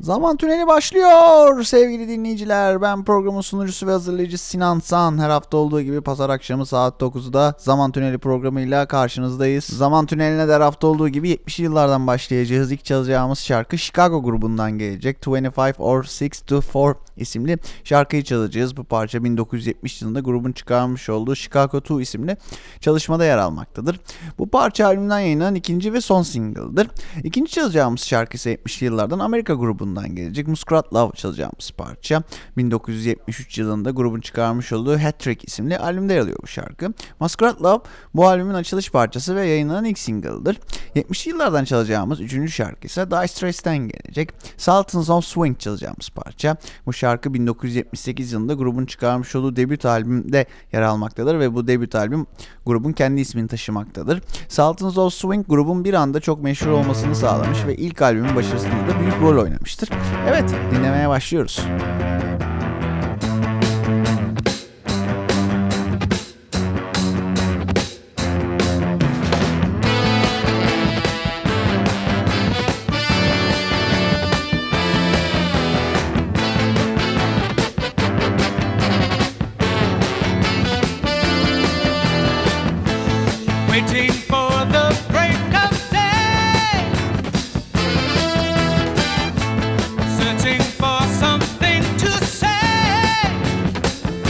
Zaman Tüneli başlıyor sevgili dinleyiciler. Ben programın sunucusu ve hazırlayıcısı Sinan San. Her hafta olduğu gibi pazar akşamı saat 9'da Zaman Tüneli programıyla karşınızdayız. Zaman Tüneli'ne de her hafta olduğu gibi 70'li yıllardan başlayacağız. İlk çalacağımız şarkı Chicago grubundan gelecek. 25 or 6 to 4 isimli şarkıyı çalacağız. Bu parça 1970 yılında grubun çıkarmış olduğu Chicago 2 isimli çalışmada yer almaktadır. Bu parça albümden yayınlanan ikinci ve son single'dır. İkinci çalacağımız şarkı ise 70'li yıllardan Amerika grubundan gelecek. Muscular Love çalacağımız parça 1973 yılında grubun çıkarmış olduğu Hat Trick isimli albümde yer alıyor bu şarkı. Muscular Love bu albümün açılış parçası ve yayınlanan ilk single'dır. 70'li yıllardan çalacağımız üçüncü şarkı ise Dire Straits'ten gelecek. Sultans of Swing çalacağımız parça. Bu şarkı 1978 yılında grubun çıkarmış olduğu debüt albümde yer almaktadır ve bu debüt albüm grubun kendi ismini taşımaktadır. Sultans of Swing grubun bir anda çok meşhur olmasını sağlamış ve ilk albümün başarısında da büyük rol oynamıştır. Evet, dinlemeye başlıyoruz. Waiting for the break of day, searching for something to say.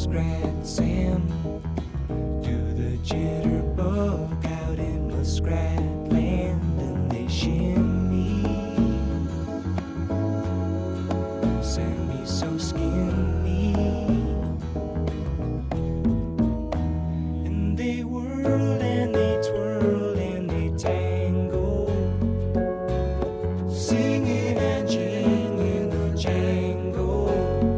Muskrat Sam. Do the jitterbug out in Muskrat Land, and they shimmy. Sammy's so skinny, and they whirl and they twirl and they tangle, singing and jingling a jangle,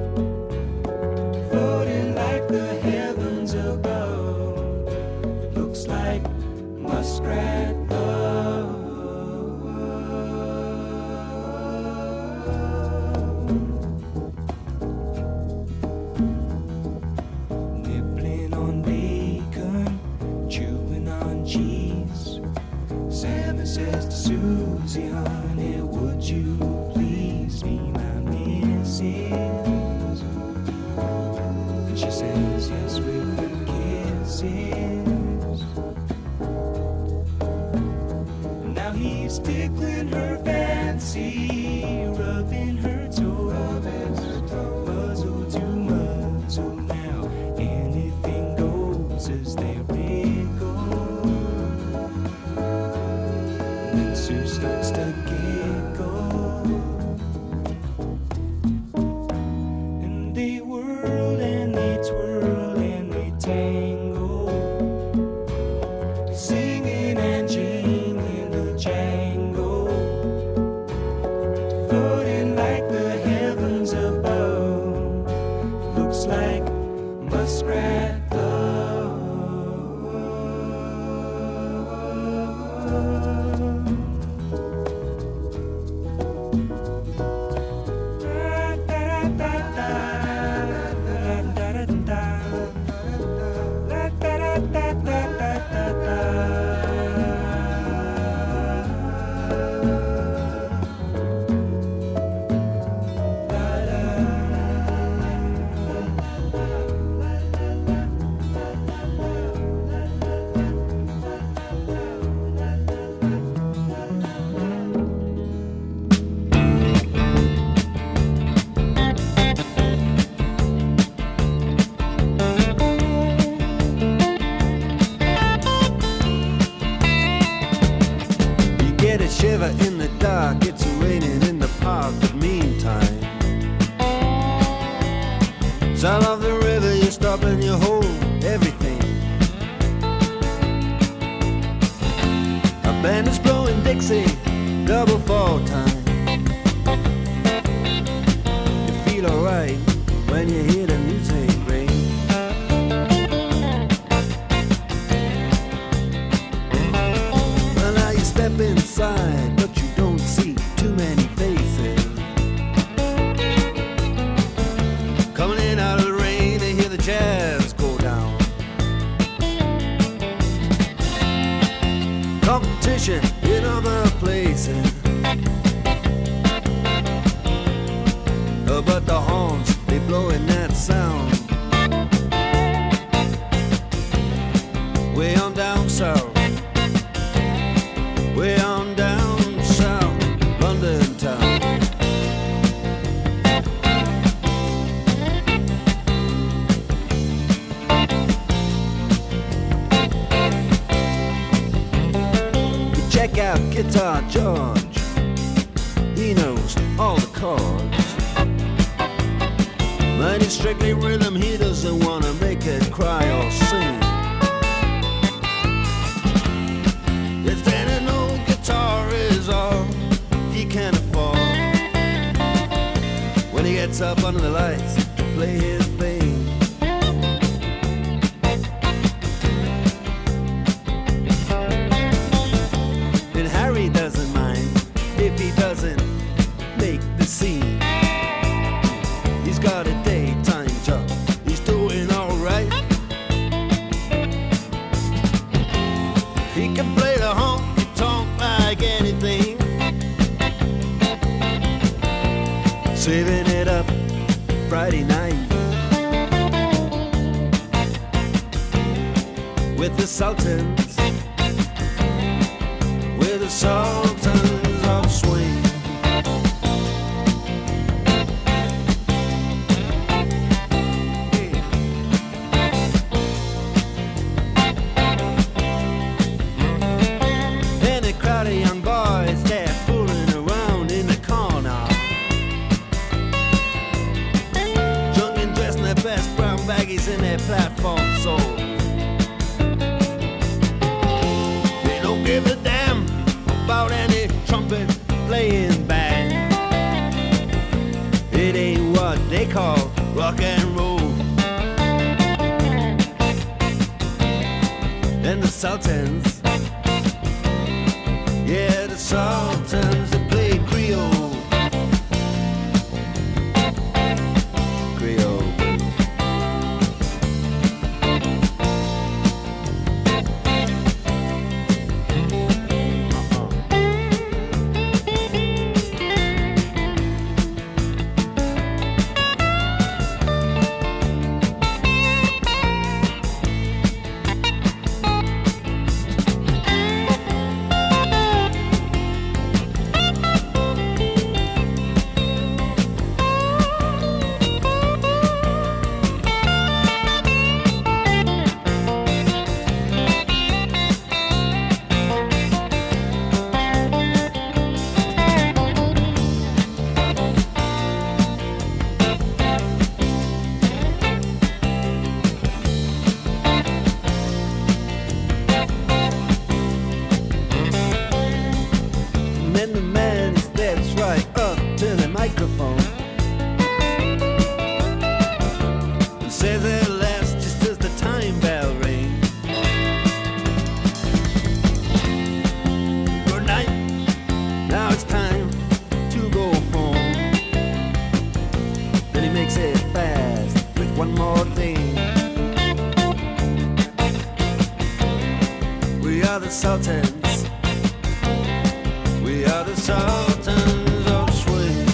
floating like the heavens above. It looks like muskrat love. Nibbling on bacon, chewing on cheese. Sammy says to Susie, honey, would you please be my missus? And she says yes with her kisses. Now he's tickling her fancy, rubbing her toes, muzzle to muzzle. Now anything goes as they wriggle. And then Sue starts to giggle, and they whirl and they twirl and they tangle, singing and jingling a jangle, floating like the heavens above. Looks like muskrat love. You get a shiver in the dark, it's raining in the park, but meantime, sound of the river, you stop and you hold everything. A band is blowing Dixie, double fall time. You feel alright when you hear the music ring. Well, now you step inside, but you don't see too many faces. Coming in out of the rain, they hear the jazz go down. Competition in other places, but the horns, they blowing that sound. Way on down south, way on down south, London town. You check out Guitar George, he knows all the chords. But it's strictly rhythm, he doesn't wanna make it cry or sing. If then an old guitar is all he can afford, when he gets up under the lights to play his thing. And Harry doesn't mind if he doesn't make the scene. He's got a daytime job, he's doing alright. He can play the honky tonk like anything, saving it up Friday night with the Sultans, with the Sultans of Swing. baggies in their platform soles. They don't give a damn about any trumpet playing band. It ain't what they call rock and roll. And the Sultans, yeah, the Sultans, they play Creole. Creole. And then the man steps right up to the microphone and says at last, just as the time bell rings, good night, now it's time to go home. Then he makes it fast with one more thing. We are the Sultans. We are the Sultans of Swing.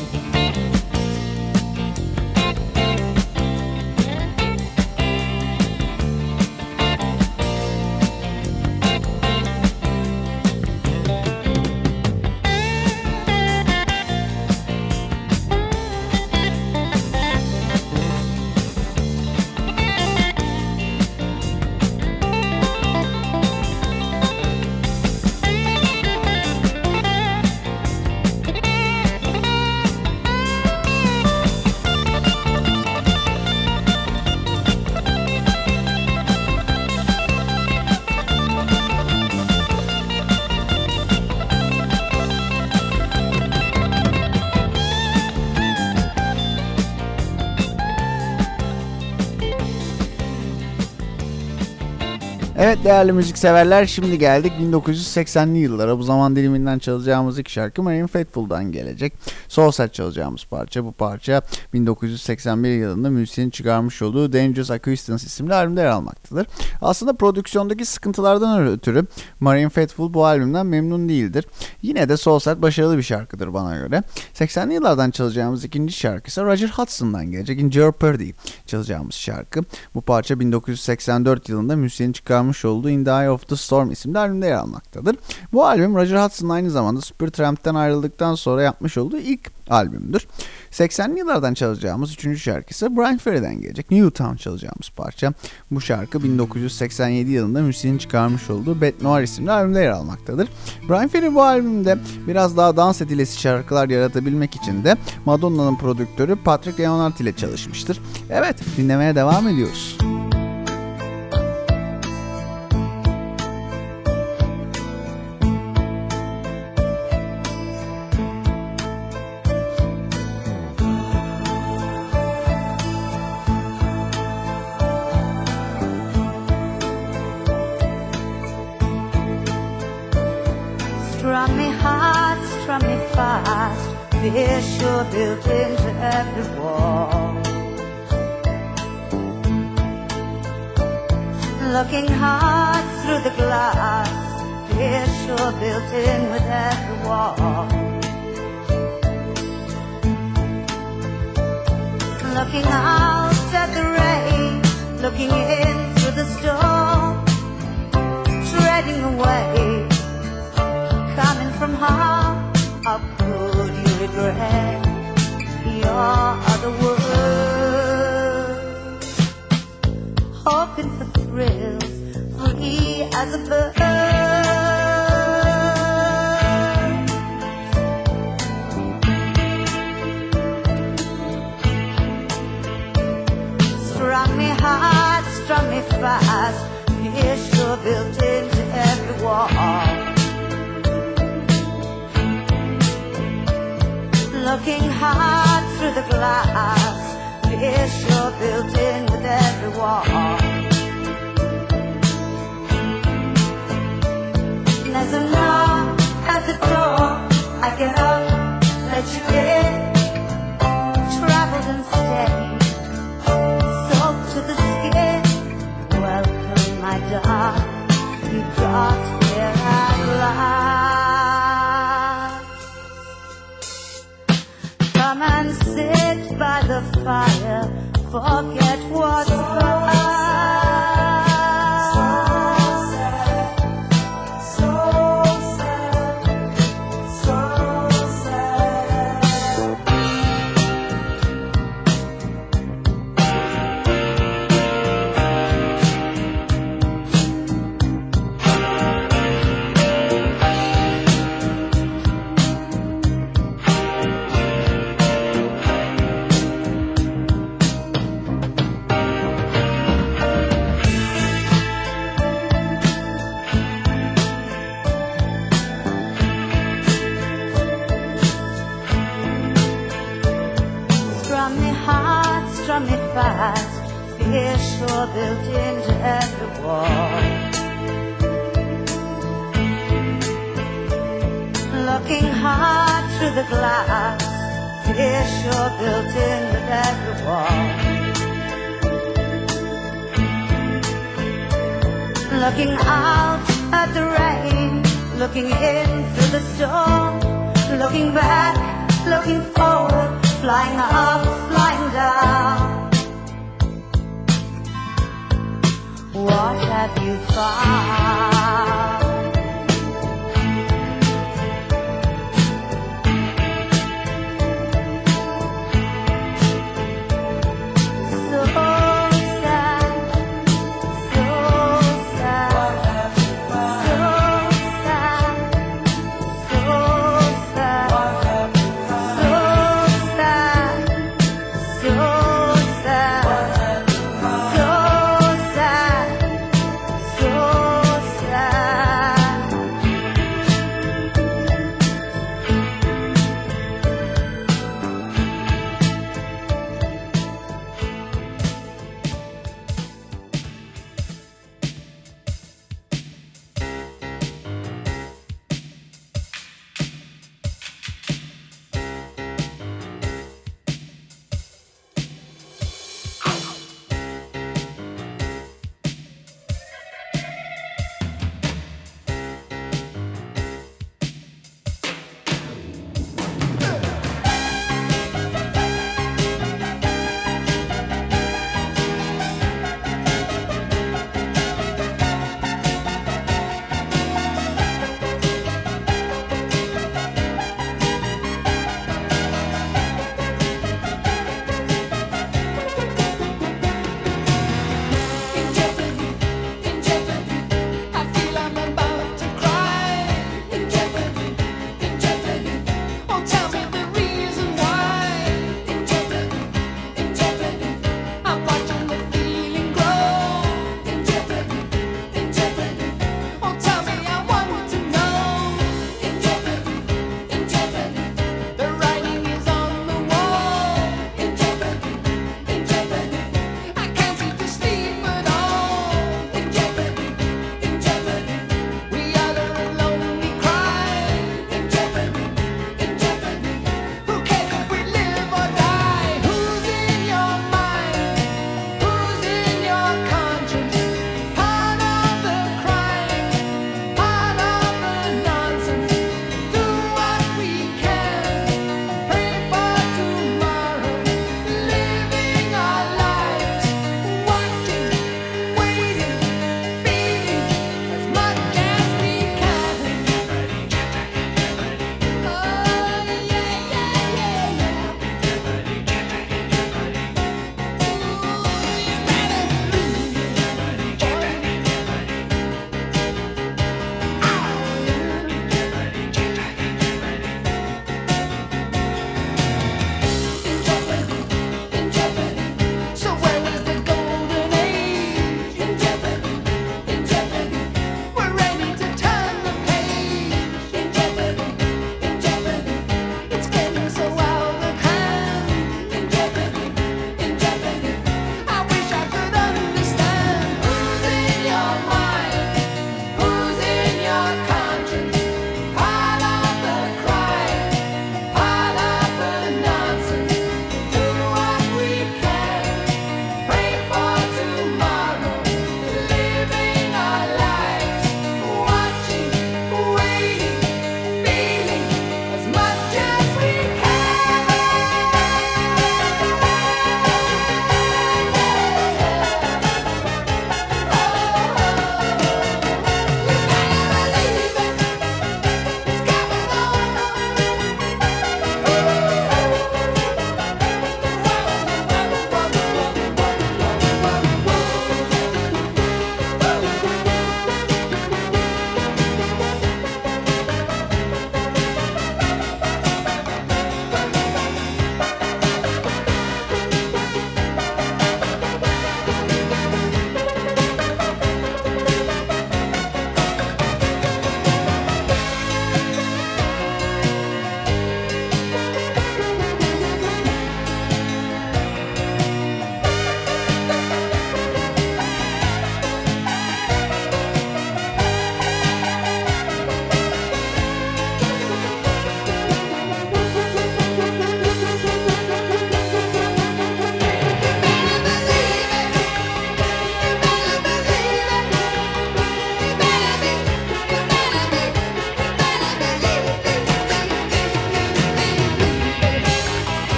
Evet değerli müzikseverler, şimdi geldik 1980'li yıllara. Bu zaman diliminden çalacağımız ilk şarkı Marianne Faithfull'dan gelecek. Soulset çalacağımız parça. Bu parça 1981 yılında müzisyenin çıkarmış olduğu Dangerous Acquaintance isimli albümde yer almaktadır. Aslında prodüksiyondaki sıkıntılardan ötürü Marianne Faithfull bu albümden memnun değildir. Yine de Soulset başarılı bir şarkıdır bana göre. 80'li yıllardan çalacağımız ikinci şarkı ise Roger Hudson'dan gelecek. In Jeopardy çalacağımız şarkı. Bu parça 1984 yılında müzisyenin çıkarmış olduğu In the Eye of the Storm isimli albümde yer almaktadır. Bu albüm Roger Hudson'ın aynı zamanda Supertramp'ten ayrıldıktan sonra yapmış olduğu ilk albümdür. 80'li yıllardan çalacağımız üçüncü şarkı ise Bryan Ferry'den gelecek. Newtown çalacağımız parça. Bu şarkı 1987 yılında müzisyenin çıkarmış olduğu Bête Noire isimli albümde yer almaktadır. Bryan Ferry bu albümde biraz daha dans edilesi şarkılar yaratabilmek için de Madonna'nın prodüktörü Patrick Leonard ile çalışmıştır. Evet, dinlemeye devam ediyoruz. Strum me hard, strum me fast, fish you're built into every wall. Looking hard through the glass, fish you're built in with every wall. Looking out at the rain, looking in through the storm, treading away. Coming from harm, how could you regret your other world? Hoping for thrills, free as a bird. Strung me hard. struck me fast. Fear sure built into every wall. Looking hard through the glass, fear sure built in with every wall. There's a knock at the door. I get up, let you in. Traveled and stayed, soaked to the skin. Welcome, my dark, you got here at last. Come and sit by the fire, forget what's past. Struck me fast, fear sure built into every wall. Looking hard through the glass, fear sure built in with every wall. Looking out at the rain, looking in through the storm, looking back, looking forward, flying up, flying down. What have you found? So sad, so sad. What have you found? So sad, so sad. What have you found? So sad, so sad. What have you found? So sad. So sad.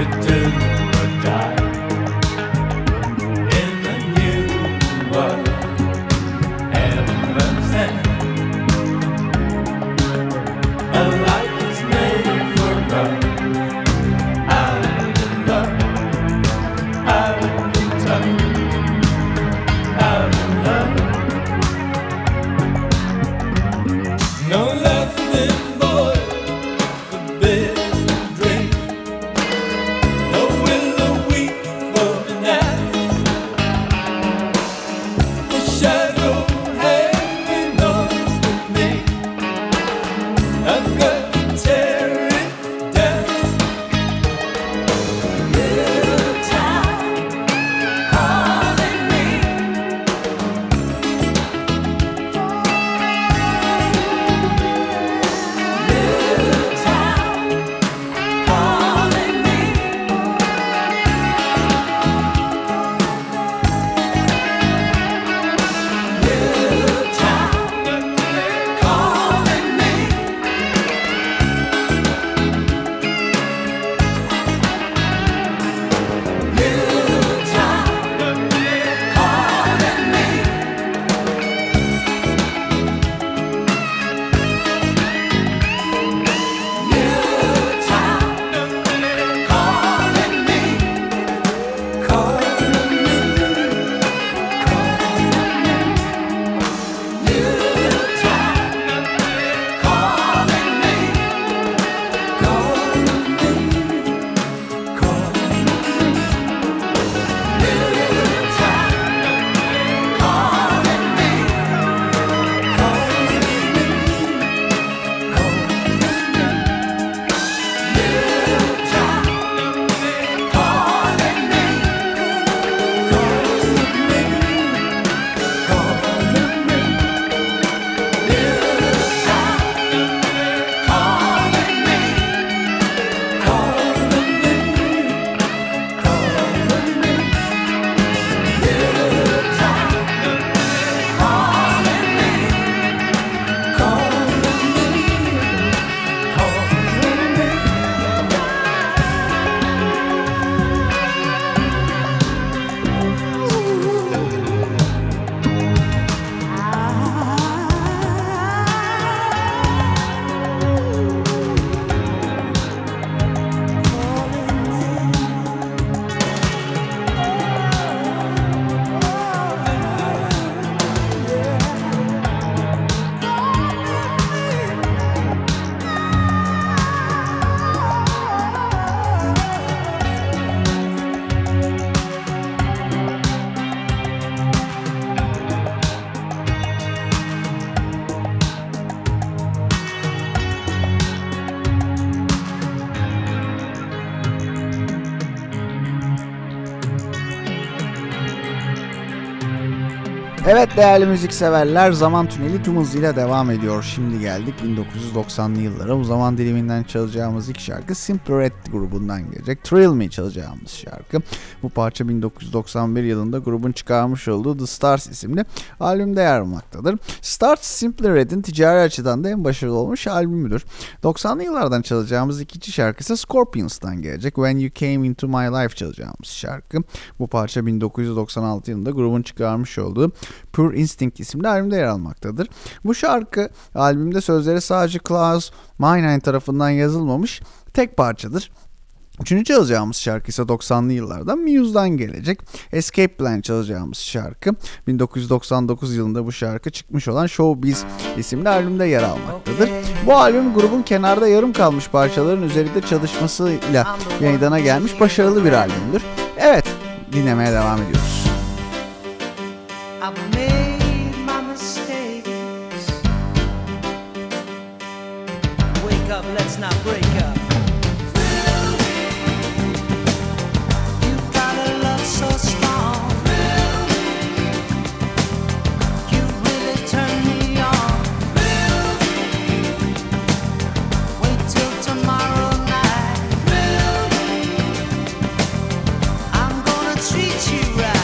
to do or die in the new world. Heaven sent. A life is made for love. Out in love, out in touch, out in love. No laughing boy, forbidden drink. No willow weep for the night. The shadow hanging over me. I've got to tear it down. New town calling me. New town calling me. New town calling me. New town calling me. New town calling me. Calling me. New town calling me. Calling me. Calling me. New town calling me. Calling Evet değerli müzikseverler, Zaman Tüneli tüm hızıyla devam ediyor. Şimdi geldik 1990'lı yıllara. Bu zaman diliminden çalacağımız ilk şarkı Simply Red grubundan gelecek. Thrill Me çalacağımız şarkı. Bu parça 1991 yılında grubun çıkarmış olduğu The Stars isimli albümde yer almaktadır. Stars, Simply Red'in ticari açıdan da en başarılı olmuş albümüdür. 90'lı yıllardan çalacağımız ikinci şarkı ise Scorpions'tan gelecek. When You Came Into My Life çalacağımız şarkı. Bu parça 1996 yılında grubun çıkarmış olduğu Pure Instinct isimli albümde yer almaktadır. Bu şarkı albümde sözleri sadece Klaus Meine tarafından yazılmamış tek parçadır. Üçüncü çalacağımız şarkı ise 90'lı yıllardan Muse'dan gelecek. Escape Plan çalacağımız şarkı 1999 yılında bu şarkı çıkmış olan Showbiz isimli albümde yer almaktadır. Bu albüm grubun kenarda yarım kalmış parçaların üzerinde çalışmasıyla meydana gelmiş başarılı bir albümdür. Evet, dinlemeye devam ediyoruz. I've made my mistakes. Wake up, let's not break up. You've got a love so strong. You really turn me on. Wait till tomorrow night. I'm gonna treat you right.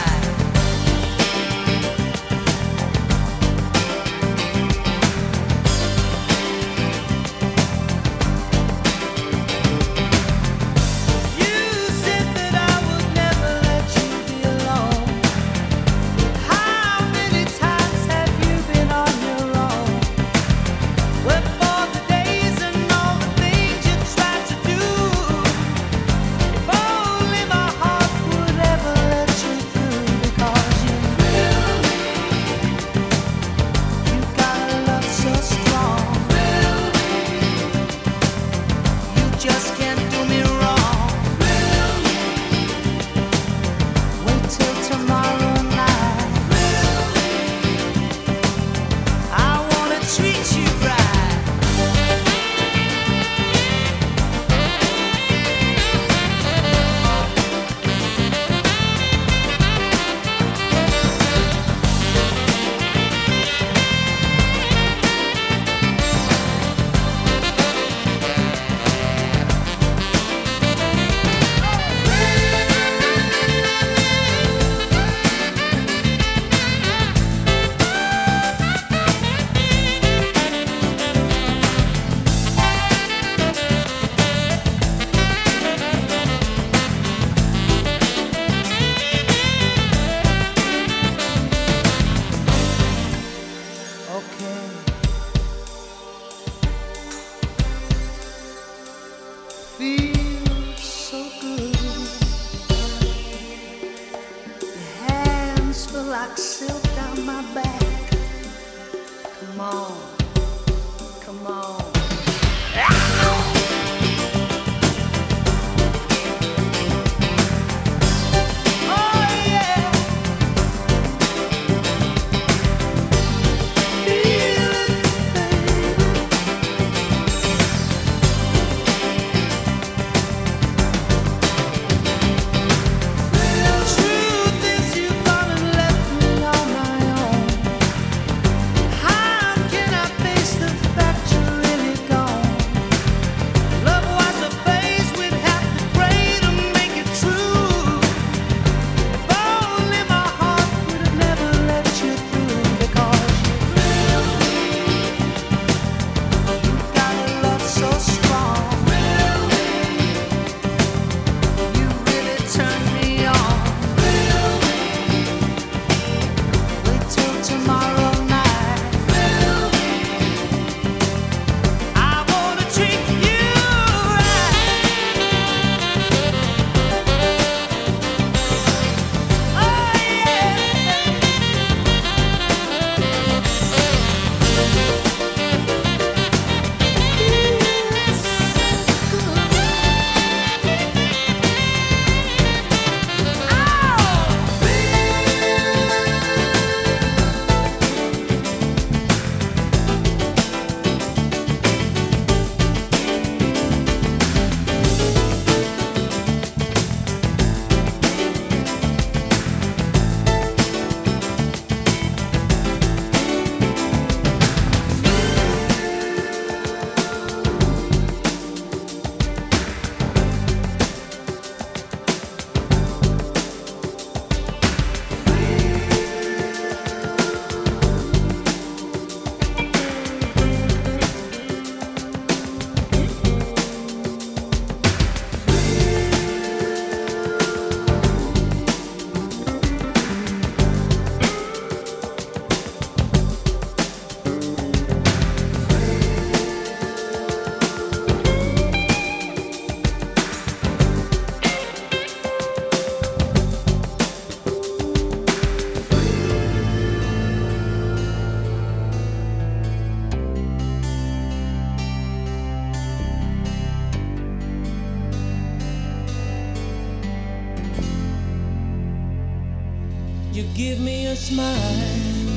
you give me a smile,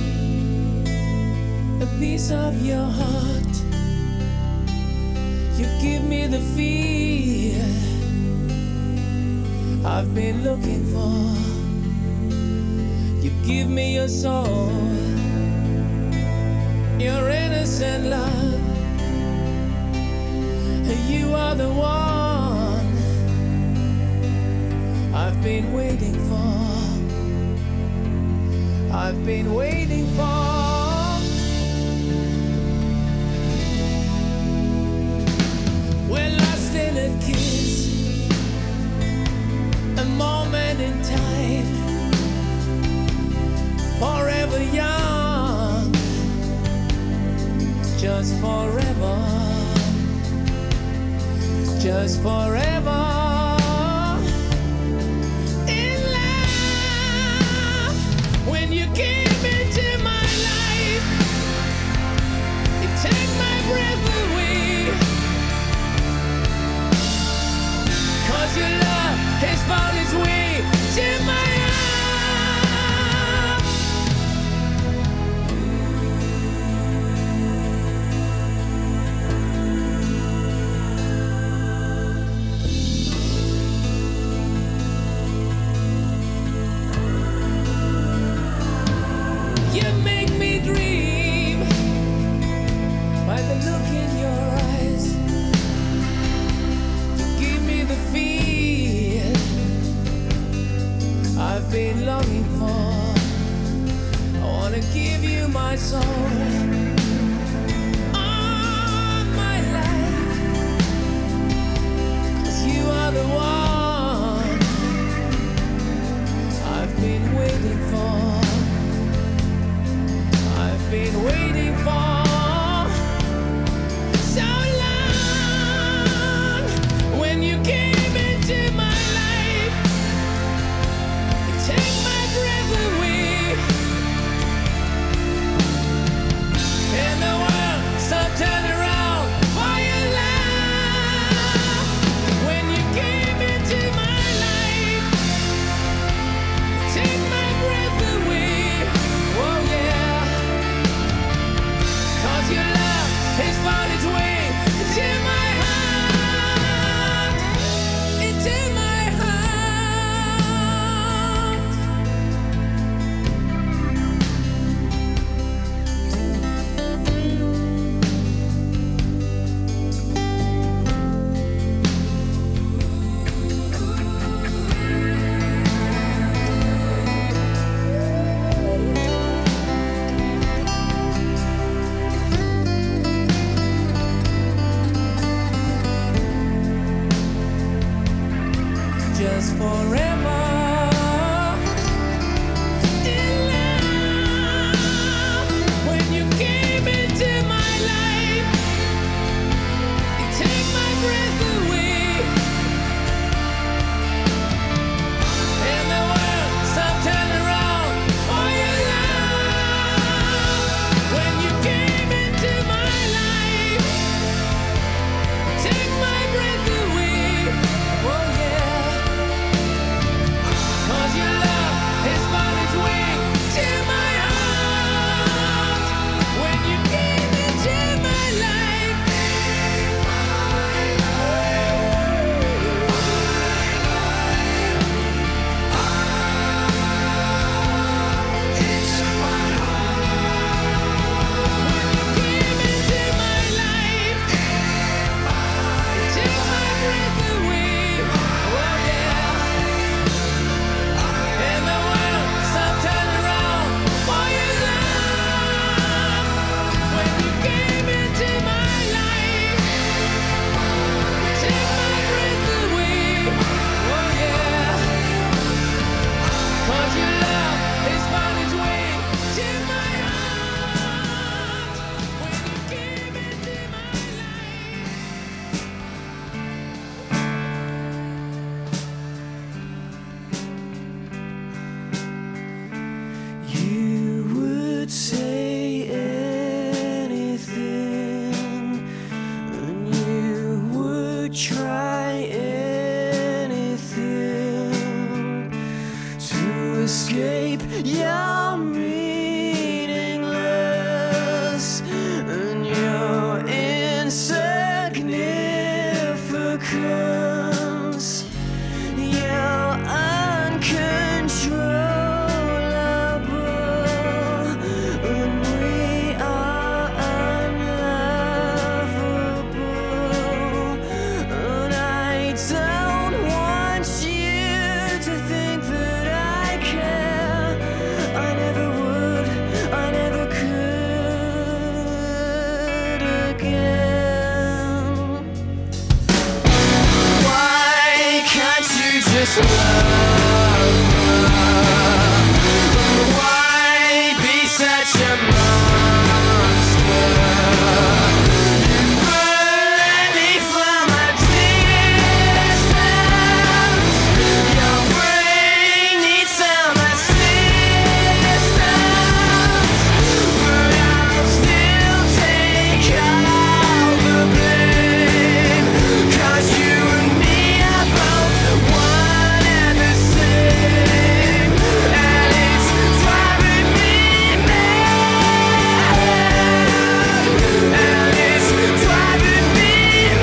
a piece of your heart. You give me the feel I've been looking for. You give me your soul, your innocent love. You are the one I've been waiting for. I've been waiting for. We're lost in a kiss, a moment in time, forever young, just forever, just forever. In love, when you came into my life, you take my breath away. 'Cause your love has found its way to my heart. You make me dream by the look in your eyes. You give me the feel I've been longing for. I wanna give you my soul, all my life, 'cause you are the one I've been waiting for. I've been waiting for so long. When you came into my life, you take my breath away, and the world stopped turning around for your love. When you came into my life, you take my breath away. Oh yeah, 'cause your love has found its way into my heart, into my heart. Just forever. In love, when you came into my life, you take my breath away, and the world stopped turning around for your love. When you came into my life, you take my breath away. Oh yeah. escape. You're meaningless, and your insignificance. You're uncontrollable, and we are unlovable. And I don't want you to think that I care. I never would, I never could again. Why can't you just love her? Why be such a monster? You burn me from a distance. Your brain needs some assistance, but I'll still take all the blame. 'Cause you and me are both one and the same, and it's driving me mad, and it's driving me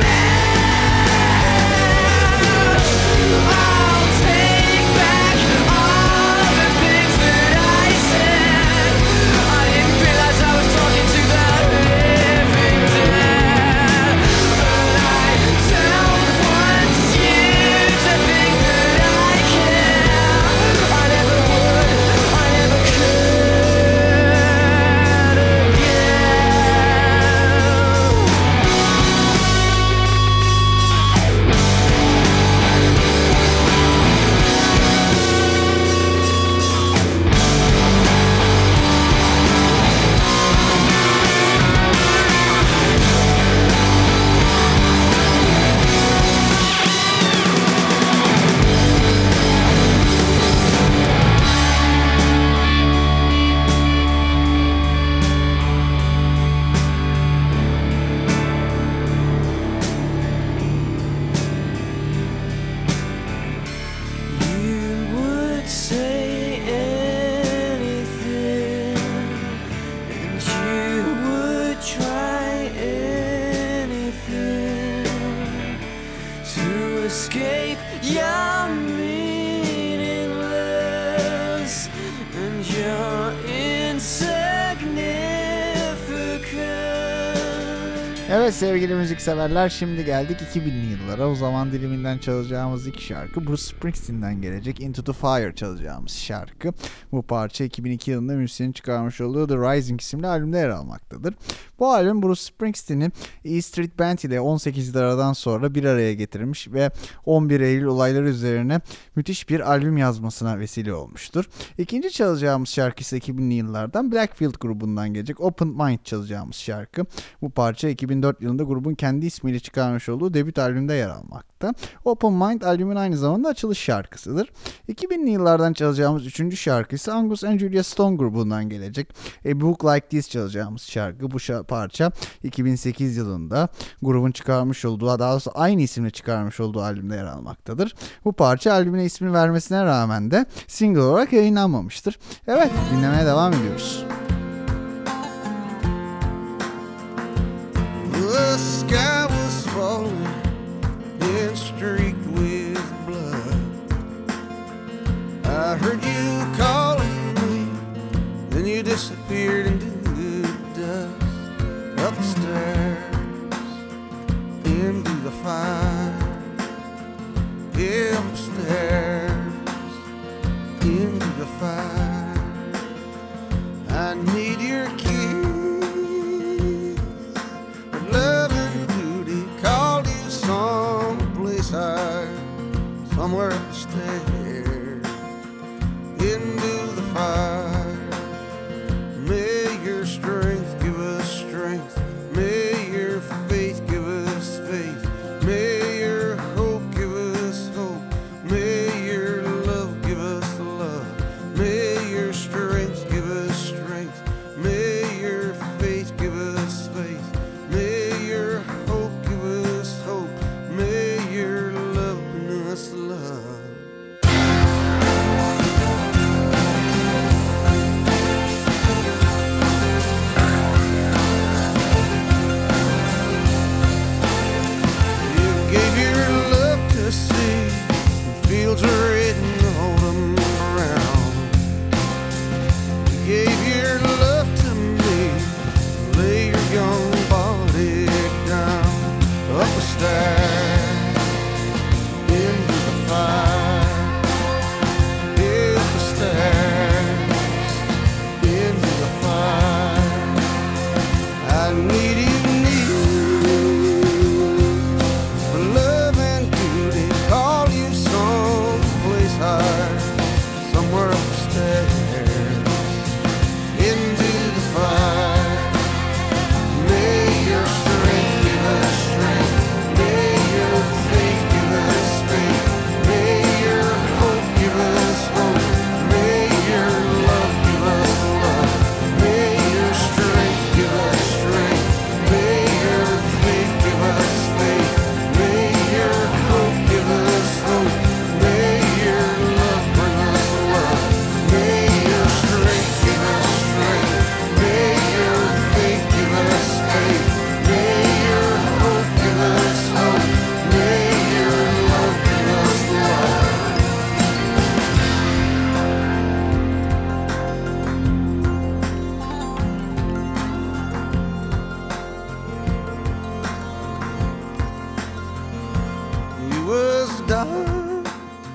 mad. I'll take back all the things that I said. I didn't realize I was talking to the living dead, but I don't want you to think that I care. I never would, I never could You would say anything, and you would try anything to escape. You're meaningless, and you're insignificant. Evet sevgili müzikseverler, şimdi geldik 2000'li yıllara. O zaman diliminden çalacağımız ilk şarkı Bruce Springsteen'den gelecek. Into the Fire çalacağımız şarkı. Bu parça 2002 yılında müzisyenin çıkarmış olduğu The Rising isimli albümde yer almaktadır. Bu albüm Bruce Springsteen'i E Street Band ile 18 yıl aradan sonra bir araya getirmiş ve 11 Eylül olayları üzerine müthiş bir albüm yazmasına vesile olmuştur. İkinci çalacağımız şarkı ise 2000'li yıllardan Blackfield grubundan gelecek Open Mind çalacağımız şarkı. Bu parça 2004 yılında grubun kendi ismiyle çıkarmış olduğu debüt albümde yer almakta. Open Mind albümün aynı zamanda açılış şarkısıdır. 2000'li yıllardan çalacağımız üçüncü şarkı ise Angus and Julia Stone grubundan gelecek A Book Like This çalacağımız şarkı. Bu parça 2008 yılında grubun çıkarmış olduğu, daha doğrusu aynı isimle çıkarmış olduğu albümde yer almaktadır. Bu parça albümüne ismini vermesine rağmen de single olarak yayınlanmamıştır. Evet, dinlemeye devam ediyoruz. The sky was falling and streaked with blood. I heard you calling me, then you disappeared into the dust. Up the stairs, into the fire. Upstairs, into the fire. I need your kiss, but love and duty called you someplace higher, somewhere upstairs, into the fire. May your strength give us strength, may your faith give us faith, may your hope give us hope, may your love give us love, may your strength give us strength, may your faith give us faith, may your hope give us hope, may your love bring us love.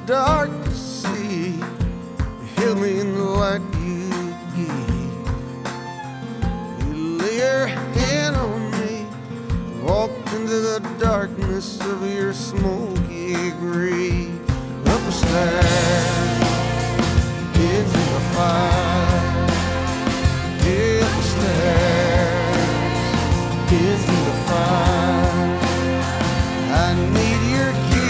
dark to see. You held me in the light you give. You lay your hand on me, walked into the darkness of your smoky grave. Up the stairs, into the fire. Up the stairs, into the fire. I need your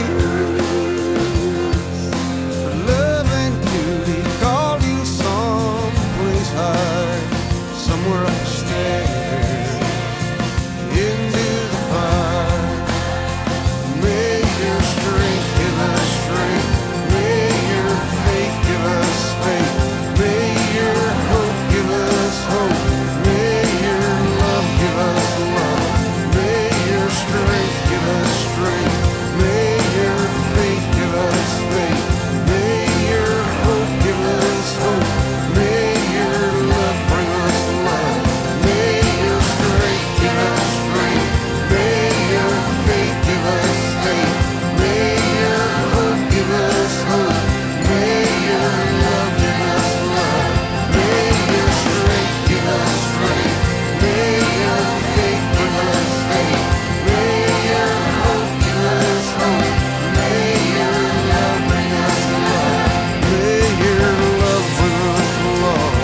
kiss. Love and duty called you someplace high, somewhere upstairs, into the fire. May your strength give us strength. May your faith give us faith. May your hope give us hope. May your love give us love. May your strength give us strength. May your faith give us faith. May your hope give us hope. May your love bring us love. May your strength give us strength. May your faith give us faith. May your hope give us hope. May your love give us love. May your strength give us strength. May your faith give us faith. May your hope give us hope. May your love bring us love. May your love bring us love.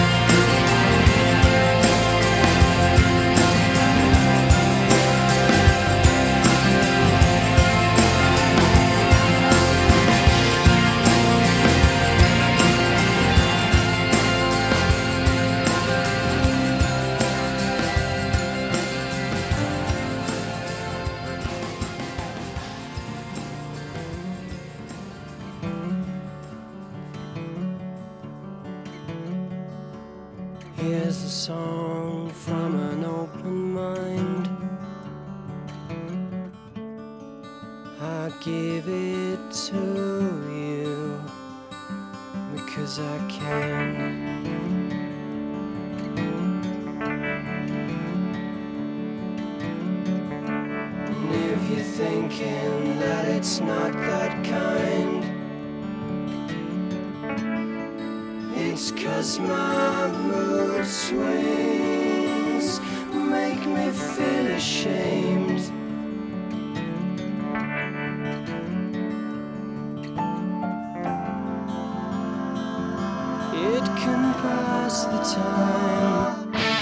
Here's a song from an open mind. I give it to you because I can. And if you're thinking that it's not that kind, it's 'cause my mood swings make me feel ashamed. It can pass the time.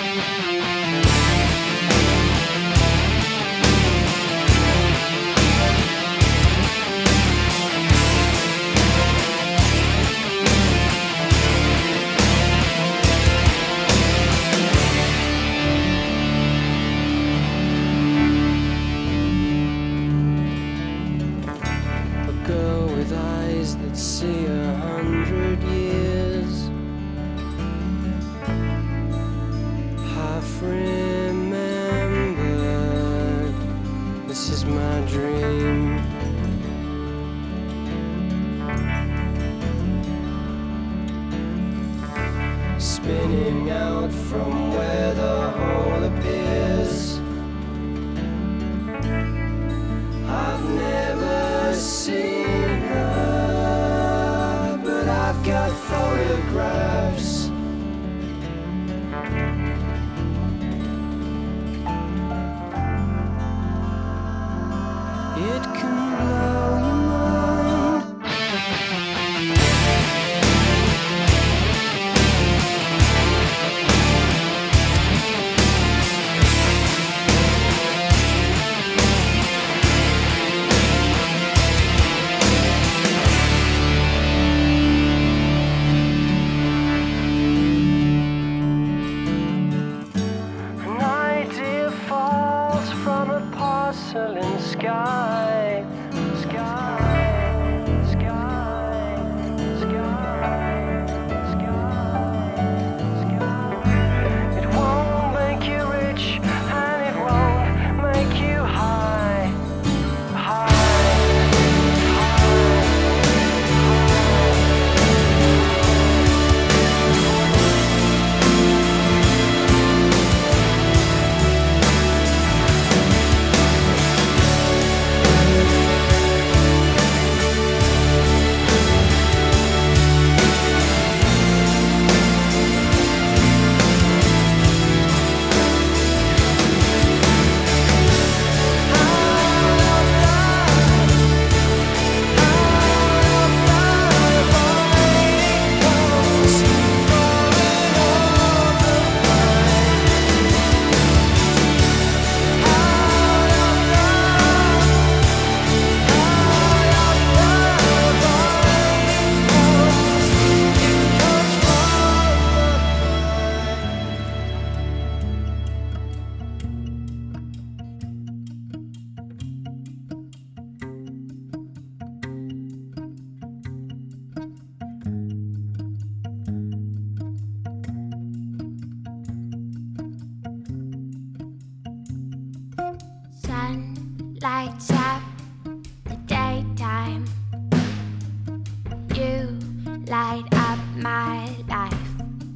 A girl with eyes that see 100 years, half remembered. This is my dream. Spinning out from where the hole appears. I've never seen her, but I've got photographs. It can blow your mind. light up my life.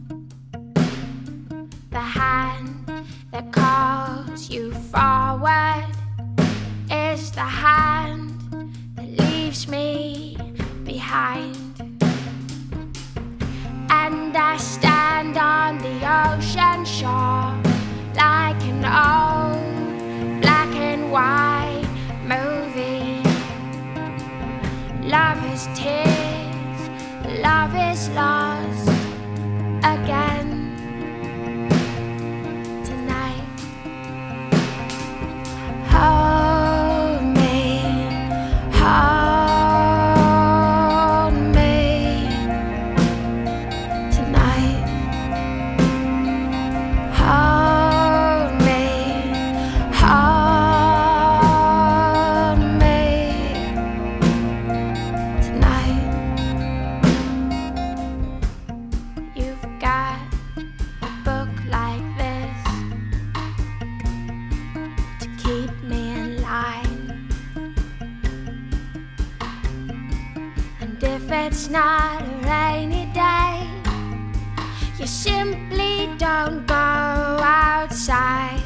The hand that calls you forward is the hand that leaves me behind. And I stand on the ocean shore like an old black and white movie. Love is tears, love is lost again tonight. Hold me, hold me tonight. Hold me, hold me tonight. You've got a book like this to keep me in line. And if it's not a rainy day, you simply don't go outside.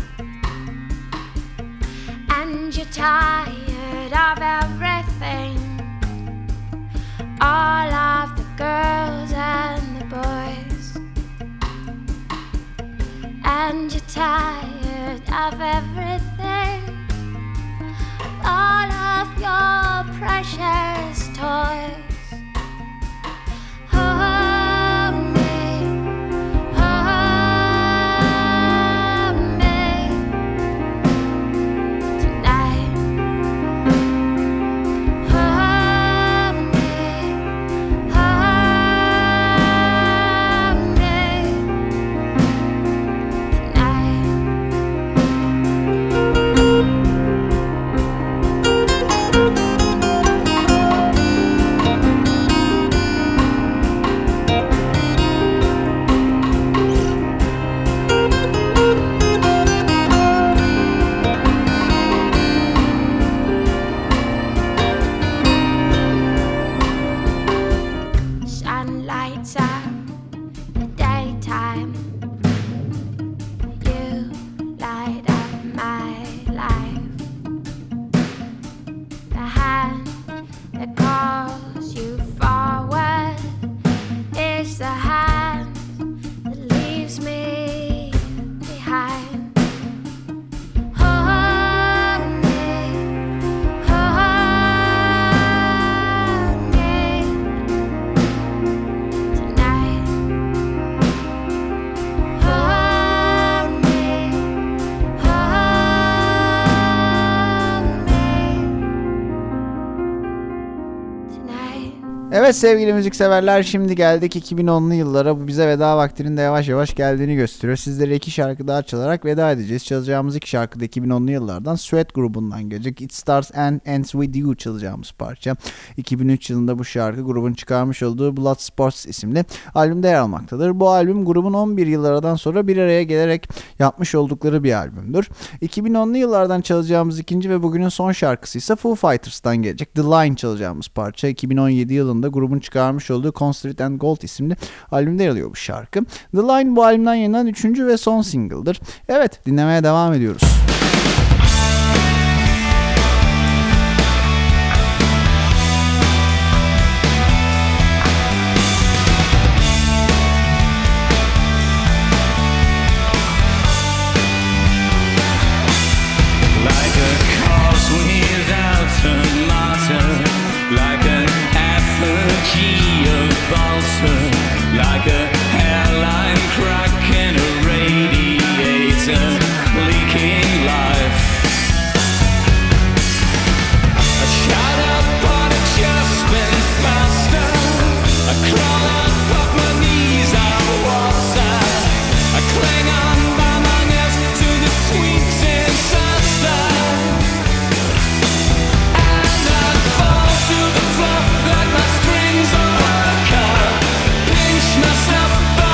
And you're tired of everything, all of the girls and the boys. And you're tired of everything, all of your precious toys. Hold me, hold me tonight. Hold me, hold me tonight. Sun lights up the daytime. You light up my life. The hand that calls you forward is the hand that leaves me behind. Hold me, hold me tonight. Hold me, hold me tonight. Evet sevgili müzikseverler, şimdi geldik 2010'lu yıllara. Bu bize veda vaktinin de yavaş yavaş geldiğini gösteriyor. Sizlere iki şarkı daha çalarak veda edeceğiz. Çalacağımız iki şarkı da 2010'lu yıllardan Sweat grubundan gelecek. It Starts and Ends With You çalacağımız parça. 2003 yılında bu şarkı grubun çıkarmış olduğu Bloodsports isimli albümde yer almaktadır. Bu albüm grubun 11 yıl aradan sonra bir araya gelerek yapmış oldukları bir albümdür. 2010'lu yıllardan çalacağımız ikinci ve bugünün son şarkısı ise Foo Fighters'tan gelecek. The Line çalacağımız parça. 2017 yılında grubun çıkarmış olduğu Concrete and Gold isimli albümde yer alıyor bu şarkı. The Line bu albümden yayınlanan 3. ve son single'dır. Evet, dinlemeye devam ediyoruz. Like a cause without a martyr, like an effigy of balsa, like a hairline crack in a radiator, leaking life. I shut up, but it's just been faster. I crawl up off my knees, I waltz out. I cling on by my nails to the sweet disaster. And I fall to the floor like my strings on a car. Pinch myself.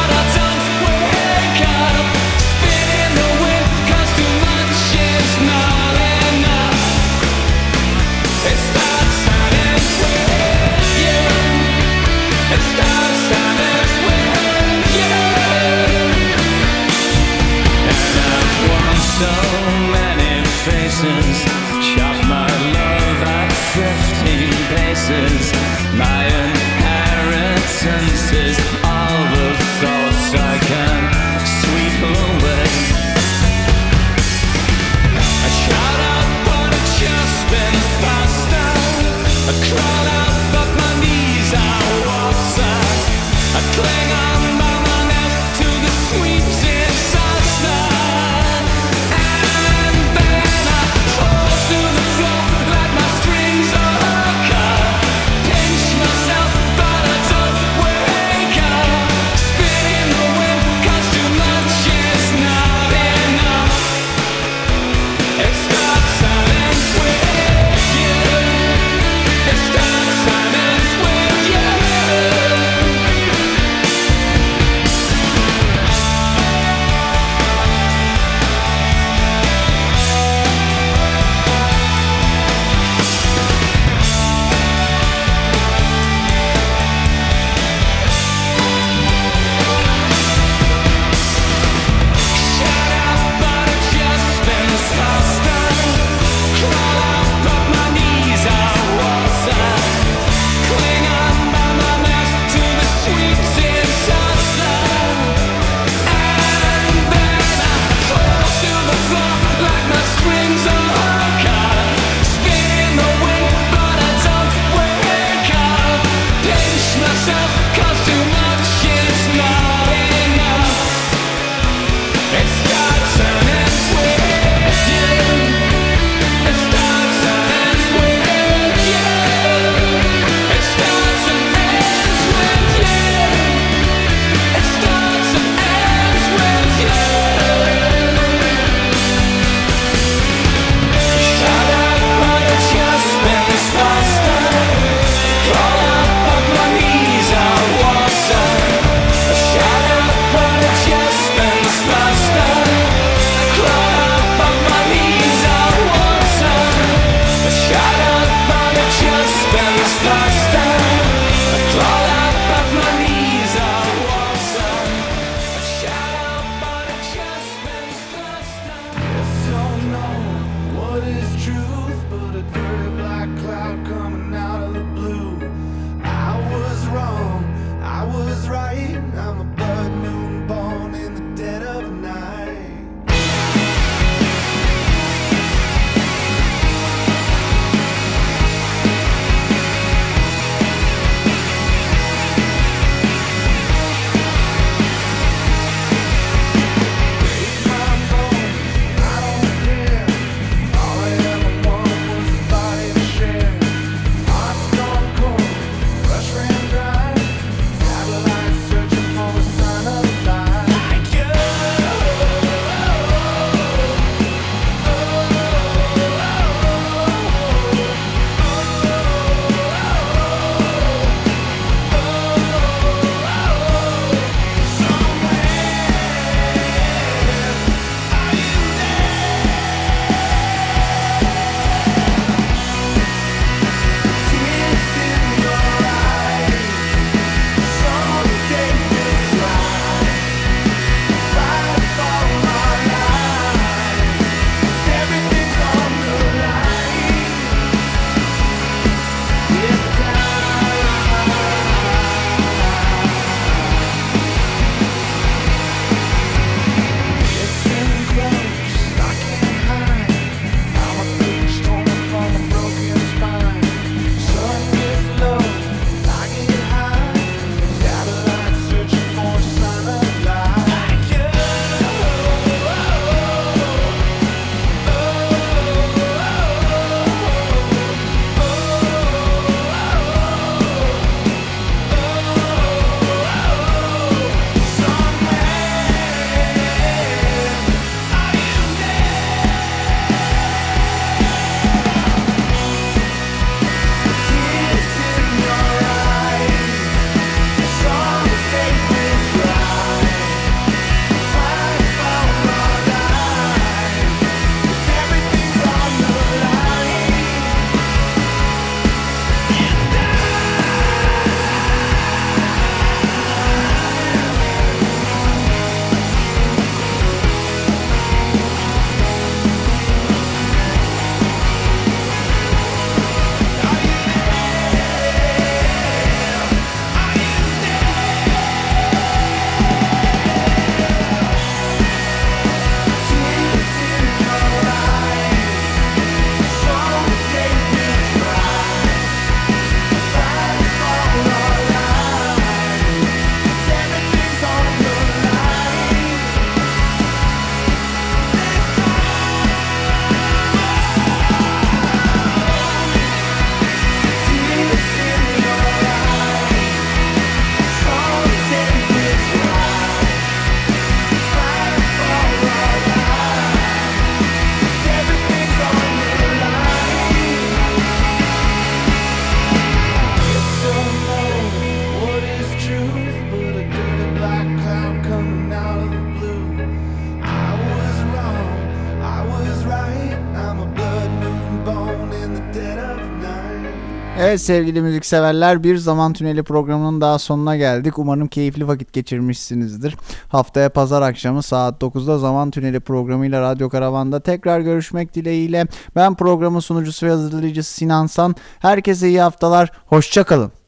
Evet sevgili müzikseverler, bir Zaman Tüneli programının daha sonuna geldik. Umarım keyifli vakit geçirmişsinizdir. Haftaya pazar akşamı saat 9'da Zaman Tüneli programıyla Radyo Karavan'da tekrar görüşmek dileğiyle. Ben programın sunucusu ve hazırlayıcısı Sinan San. Herkese iyi haftalar, hoşça kalın.